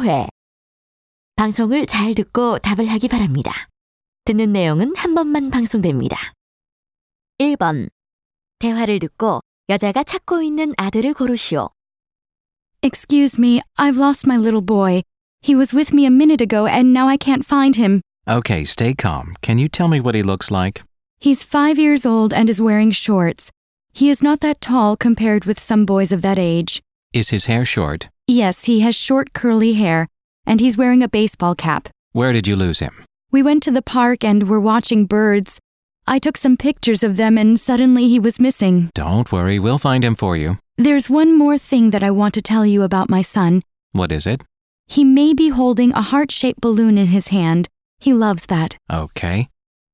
5회. 방송을 잘 듣고 답을 하기 바랍니다. 듣는 내용은 한 번만 방송됩니다. 1번. 대화를 듣고 여자가 찾고 있는 아들을 고르시오. Excuse me, I've lost my little boy. He was with me a minute ago and now I can't find him. Okay, stay calm. Can you tell me what he looks like? He's 5 years old and is wearing shorts. He is not that tall compared with some boys of that age. Is his hair short? Yes, he has short curly hair, and he's wearing a baseball cap. Where did you lose him? We went to the park and were watching birds. I took some pictures of them and suddenly he was missing. Don't worry, we'll find him for you. There's one more thing that I want to tell you about my son. What is it? He may be holding a heart-shaped balloon in his hand. He loves that. Okay.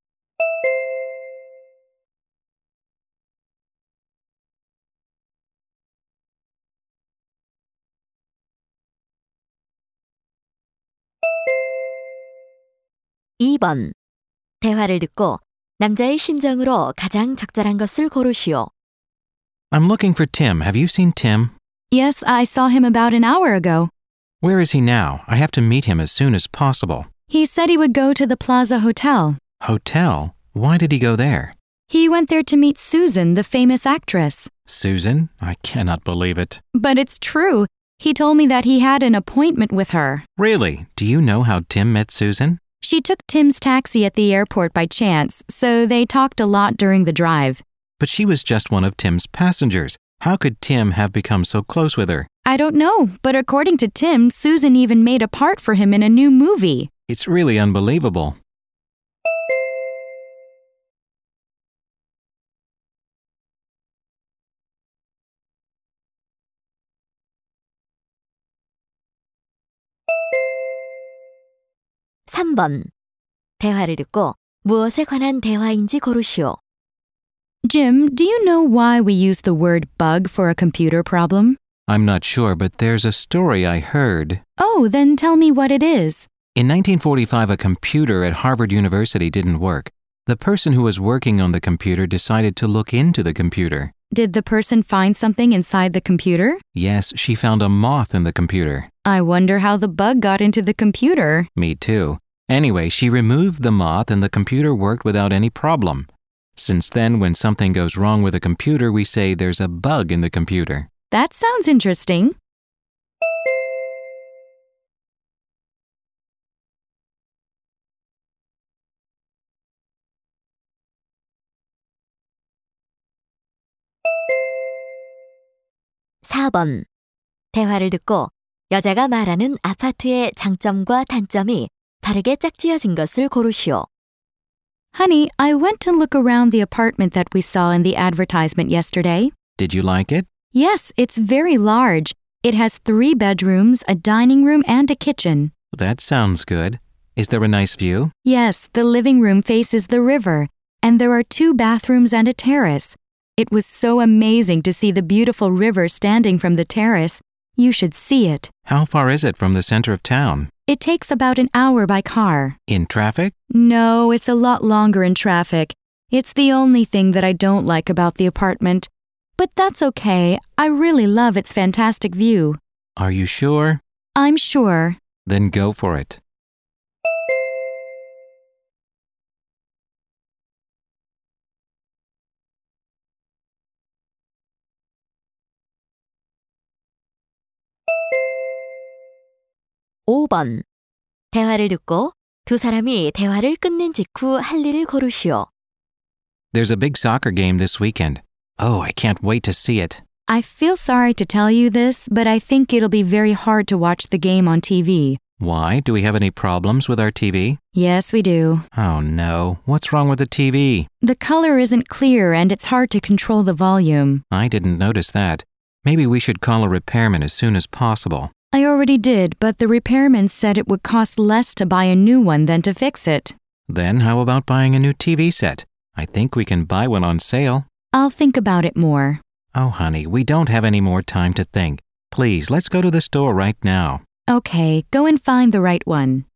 (2번) 대화를 듣고 남자의 심정으로 가장 적절한 것을 고르시오. I'm looking for Tim. Have you seen Tim? Yes, I saw him about an hour ago. Where is he now? I have to meet him as soon as possible. He said he would go to the Plaza Hotel. Hotel? Why did he go there? He went there to meet Susan, the famous actress. Susan? I cannot believe it. But it's true. He told me that he had an appointment with her. Really? Do you know how Tim met Susan? She took Tim's taxi at the airport by chance, so they talked a lot during the drive. But she was just one of Tim's passengers. How could Tim have become so close with her? I don't know, but according to Tim, Susan even made a part for him in a new movie. It's really unbelievable. (3번) 대화를 듣고 무엇에 관한 대화인지 고르시오. Jim, do you know why we use the word bug for a computer problem? I'm not sure, but there's a story I heard. Oh, then tell me what it is. In 1945, a computer at Harvard University didn't work. The person who was working on the computer decided to look into the computer. Did the person find something inside the computer? Yes, she found a moth in the computer. I wonder how the bug got into the computer. Me too. Anyway, she removed the moth and the computer worked without any problem. Since then, when something goes wrong with a computer, we say there's a bug in the computer. That sounds interesting. (4번) 대화를 듣고 여자가 말하는 아파트의 장점과 단점이 다르게 짝지어진 것을 고르시오. Honey, I went to look around the apartment that we saw in the advertisement yesterday. Did you like it? Yes, it's very large. It has 3 bedrooms, a dining room, and a kitchen. That sounds good. Is there a nice view? Yes, the living room faces the river, and there are 2 bathrooms and a terrace. It was so amazing to see the beautiful river standing from the terrace. You should see it. How far is it from the center of town? It takes about an hour by car. In traffic? No, it's a lot longer in traffic. It's the only thing that I don't like about the apartment. But that's okay. I really love its fantastic view. Are you sure? I'm sure. Then go for it. (5번) 대화를 듣고 두 사람이 대화를 끝낸 직후 할 일을 고르시오. There's a big soccer game this weekend. Oh, I can't wait to see it. I feel sorry to tell you this, but I think it'll be very hard to watch the game on TV. Why? Do we have any problems with our TV? Yes, we do. Oh no. What's wrong with the TV? The color isn't clear and it's hard to control the volume. I didn't notice that. Maybe we should call a repairman as soon as possible. I already did, but the repairman said it would cost less to buy a new one than to fix it. Then how about buying a new TV set? I think we can buy one on sale. I'll think about it more. Oh, honey, we don't have any more time to think. Please, let's go to the store right now. Okay, go and find the right one.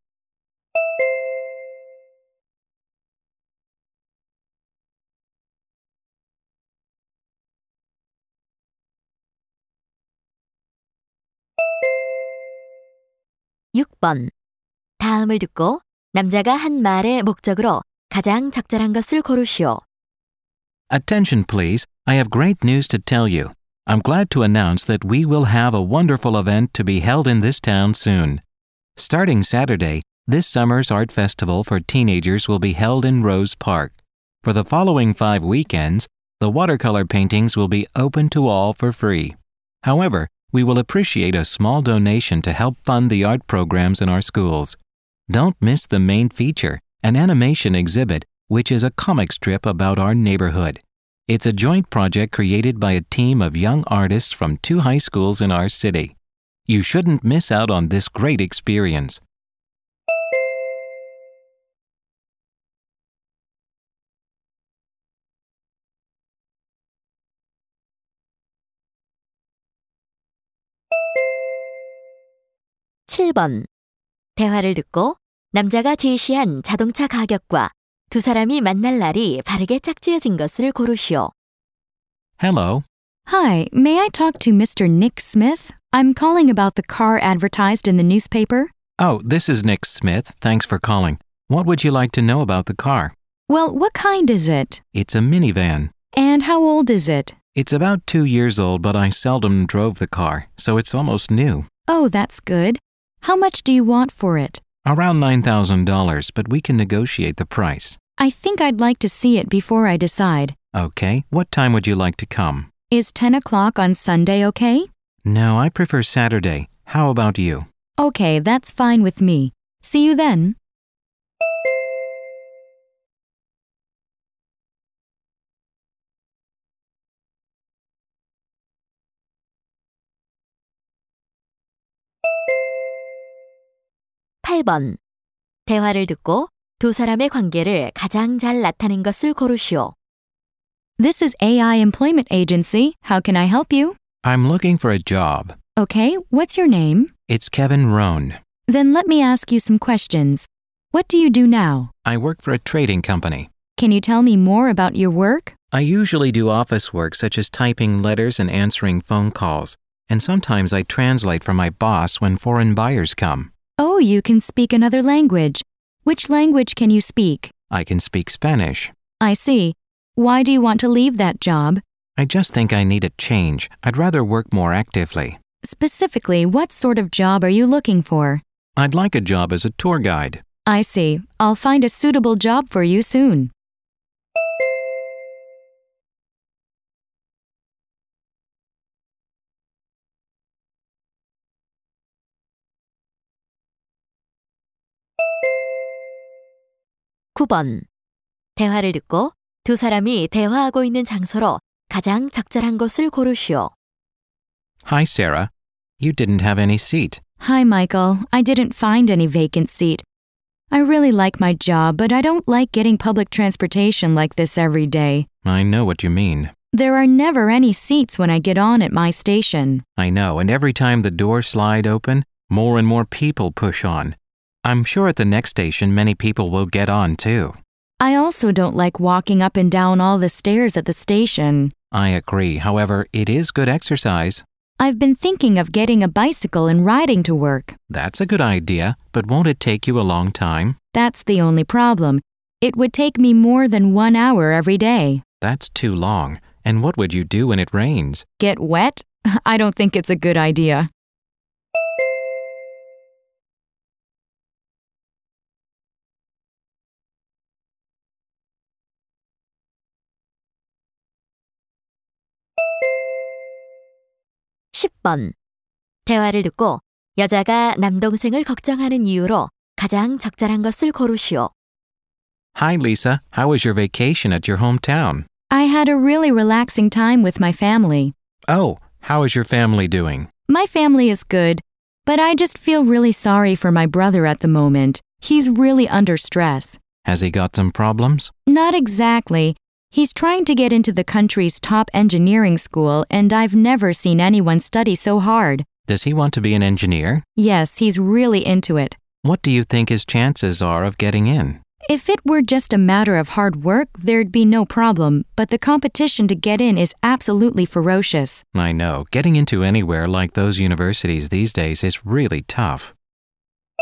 6번. 다음을 듣고 남자가 한 말의 목적으로 가장 적절한 것을 고르시오. Attention, please. I have great news to tell you. I'm glad to announce that we will have a wonderful event to be held in this town soon. Starting Saturday, this summer's art festival for teenagers will be held in Rose Park. For the following 5 weekends, the watercolor paintings will be open to all for free. However, we will appreciate a small donation to help fund the art programs in our schools. Don't miss the main feature, an animation exhibit, which is a comic strip about our neighborhood. It's a joint project created by a team of young artists from 2 high schools in our city. You shouldn't miss out on this great experience. (7번) 대화를 듣고 남자가 제시한 자동차 가격과 두 사람이 만날 날이 바르게 짝지어진 것을 고르시오. Hello. Hi, may I talk to Mr. Nick Smith? I'm calling about the car advertised in the newspaper. Oh, this is Nick Smith. Thanks for calling. What would you like to know about the car? Well, what kind is it? It's a minivan. And how old is it? It's about 2 years old, but I seldom drove the car, so it's almost new. Oh, that's good. How much do you want for it? Around $9,000, but we can negotiate the price. I think I'd like to see it before I decide. Okay, what time would you like to come? Is 10 o'clock on Sunday okay? No, I prefer Saturday. How about you? Okay, that's fine with me. See you then. (8번) 대화를 듣고 두 사람의 관계를 가장 잘 나타낸 것을 고르시오. This is AI Employment Agency. How can I help you? I'm looking for a job. Okay, what's your name? It's Kevin Rohn. Then let me ask you some questions. What do you do now? I work for a trading company. Can you tell me more about your work? I usually do office work such as typing letters and answering phone calls, and sometimes I translate for my boss when foreign buyers come. Oh, you can speak another language. Which language can you speak? I can speak Spanish. I see. Why do you want to leave that job? I just think I need a change. I'd rather work more actively. Specifically, what sort of job are you looking for? I'd like a job as a tour guide. I see. I'll find a suitable job for you soon. (9번) 대화를 듣고 두 사람이 대화하고 있는 장소로 가장 적절한 곳을 고르시오. Hi, Sarah. You didn't have any seat. Hi, Michael. I didn't find any vacant seat. I really like my job, but I don't like getting public transportation like this every day. I know what you mean. There are never any seats when I get on at my station. I know, and every time the doors slide open, more and more people push on. I'm sure at the next station many people will get on too. I also don't like walking up and down all the stairs at the station. I agree. However, it is good exercise. I've been thinking of getting a bicycle and riding to work. That's a good idea, but won't it take you a long time? That's the only problem. It would take me more than 1 hour every day. That's too long. And what would you do when it rains? Get wet? I don't think it's a good idea. (10번) 대화를 듣고 여자가 남동생을 걱정하는 이유로 가장 적절한 것을 고르시오. Hi, Lisa. How was your vacation at your hometown? I had a really relaxing time with my family. Oh, how is your family doing? My family is good, but I just feel really sorry for my brother at the moment. He's really under stress. Has he got some problems? Not exactly. He's trying to get into the country's top engineering school, and I've never seen anyone study so hard. Does he want to be an engineer? Yes, he's really into it. What do you think his chances are of getting in? If it were just a matter of hard work, there'd be no problem, but the competition to get in is absolutely ferocious. I know. Getting into anywhere like those universities these days is really tough.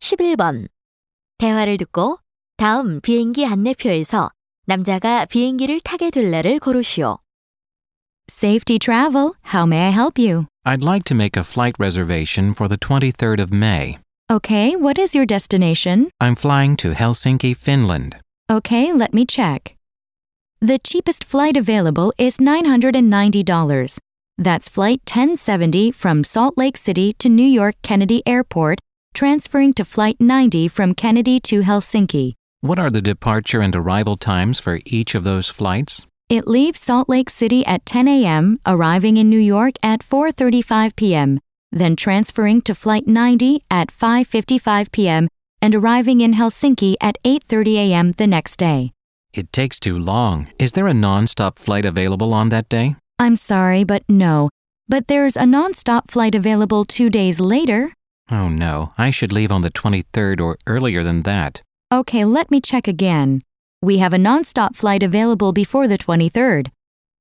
11번. 대화를 듣고 다음 비행기 안내표에서 남자가 비행기를 타게 될 날을 고르시오. Safety Travel, how may I help you? I'd like to make a flight reservation for the 23rd of May. Okay, what is your destination? I'm flying to Helsinki, Finland. Okay, let me check. The cheapest flight available is $990. That's flight 1070 from Salt Lake City to New York Kennedy Airport, transferring to flight 90 from Kennedy to Helsinki. What are the departure and arrival times for each of those flights? It leaves Salt Lake City at 10 a.m., arriving in New York at 4:35 p.m., then transferring to flight 90 at 5:55 p.m. and arriving in Helsinki at 8:30 a.m. the next day. It takes too long. Is there a non-stop flight available on that day? I'm sorry, but no. But there's a non-stop flight available 2 days later. Oh no, I should leave on the 23rd or earlier than that. Okay, let me check again. We have a non-stop flight available before the 23rd.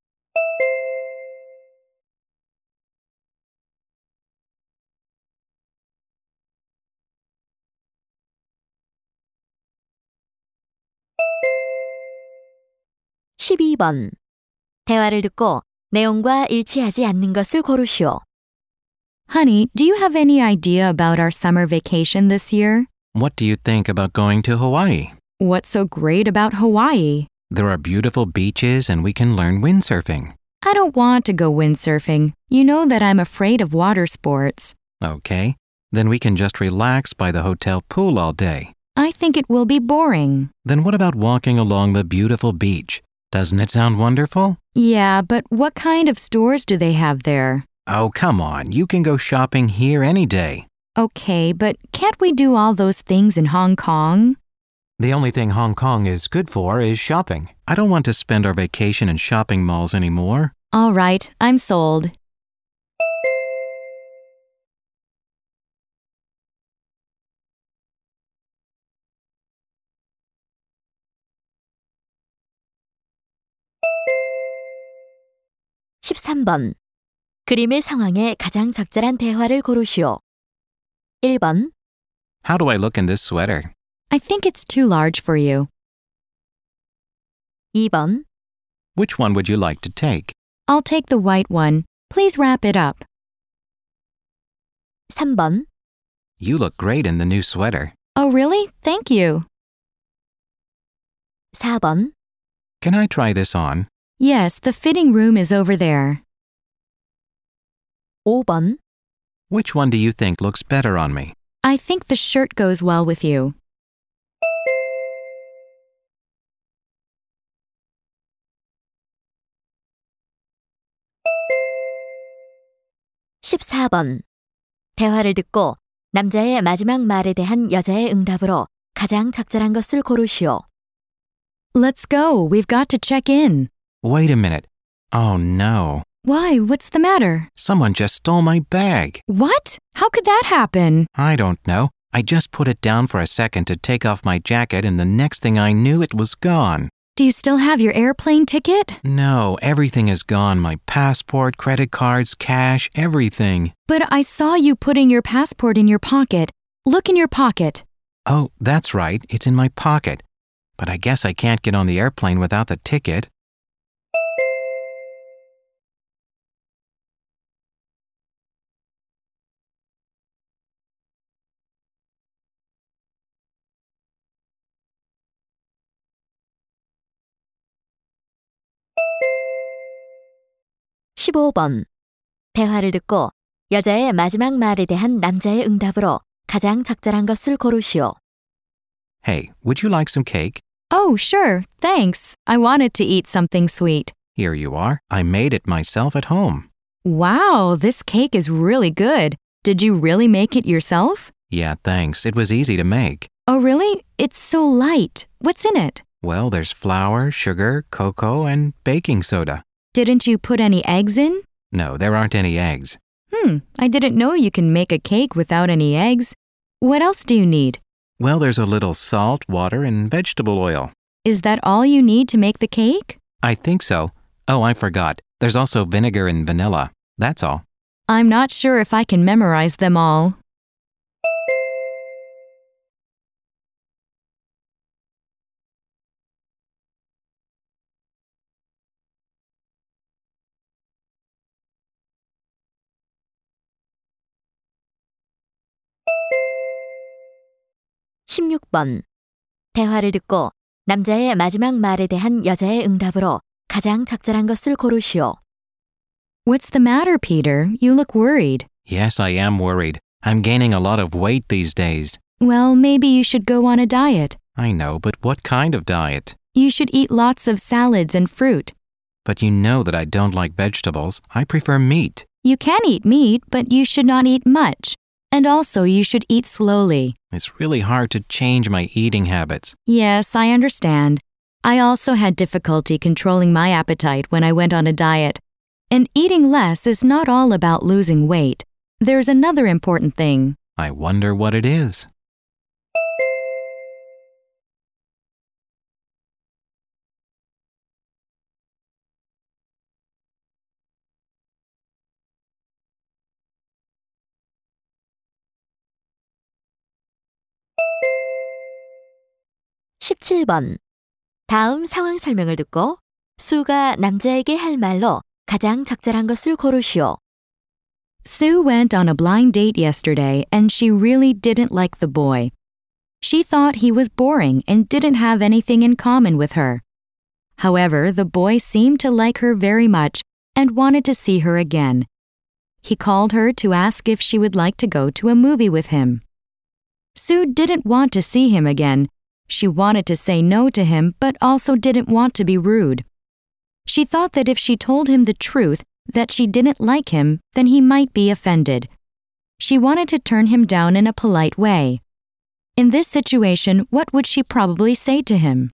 (12번) 대화를 듣고 내용과 일치하지 않는 것을 고르시오. Honey, do you have any idea about our summer vacation this year? What do you think about going to Hawaii? What's so great about Hawaii? There are beautiful beaches and we can learn windsurfing. I don't want to go windsurfing. You know that I'm afraid of water sports. Okay, then we can just relax by the hotel pool all day. I think it will be boring. Then what about walking along the beautiful beach? Doesn't it sound wonderful? Yeah, but what kind of stores do they have there? Oh, come on. You can go shopping here any day. Okay, but can't we do all those things in Hong Kong? The only thing Hong Kong is good for is shopping. I don't want to spend our vacation in shopping malls anymore. All right, I'm sold. (13번) 그림의 상황에 가장 적절한 대화를 고르시오. 1번. How do I look in this sweater? I think it's too large for you. 2번. Which one would you like to take? I'll take the white one. Please wrap it up. 3번. You look great in the new sweater. Oh, really? Thank you. 4번. Can I try this on? Yes, the fitting room is over there. 5번. Which one do you think looks better on me? I think the shirt goes well with you. (14번) 대화를 듣고 남자의 마지막 말에 대한 여자의 응답으로 가장 적절한 것을 고르시오. Let's go. We've got to check in. Wait a minute. Oh no. Why? What's the matter? Someone just stole my bag. What? How could that happen? I don't know. I just put it down for a second to take off my jacket and the next thing I knew it was gone. Do you still have your airplane ticket? No, everything is gone. My passport, credit cards, cash, everything. But I saw you putting your passport in your pocket. Look in your pocket. Oh, that's right. It's in my pocket. But I guess I can't get on the airplane without the ticket. (15번) 대화를 듣고 여자의 마지막 말에 대한 남자의 응답으로 가장 적절한 것을 고르시오. Hey, would you like some cake? Oh, sure. Thanks. I wanted to eat something sweet. Here you are. I made it myself at home. Wow, this cake is really good. Did you really make it yourself? Yeah, thanks. It was easy to make. Oh, really? It's so light. What's in it? Well, there's flour, sugar, cocoa, and baking soda. Didn't you put any eggs in? No, there aren't any eggs. I didn't know you can make a cake without any eggs. What else do you need? Well, there's a little salt, water, and vegetable oil. Is that all you need to make the cake? I think so. Oh, I forgot. There's also vinegar and vanilla. That's all. I'm not sure if I can memorize them all. 16번. 대화를 듣고 남자의 마지막 말에 대한 여자의 응답으로 가장 적절한 것을 고르시오. What's the matter, Peter? You look worried. Yes, I am worried. I'm gaining a lot of weight these days. Well, maybe you should go on a diet. I know, but what kind of diet? You should eat lots of salads and fruit. But you know that I don't like vegetables. I prefer meat. You can eat meat, but you should not eat much. And also, you should eat slowly. It's really hard to change my eating habits. Yes, I understand. I also had difficulty controlling my appetite when I went on a diet. And eating less is not all about losing weight. There's another important thing. I wonder what it is. (17번) 다음 상황 설명을 듣고 수가 남자에게 할 말로 가장 적절한 것을 고르시오. Sue went on a blind date yesterday and she really didn't like the boy. She thought he was boring and didn't have anything in common with her. However, the boy seemed to like her very much and wanted to see her again. He called her to ask if she would like to go to a movie with him. Sue didn't want to see him again. She wanted to say no to him but also didn't want to be rude. She thought that if she told him the truth, that she didn't like him, then he might be offended. She wanted to turn him down in a polite way. In this situation, what would she probably say to him?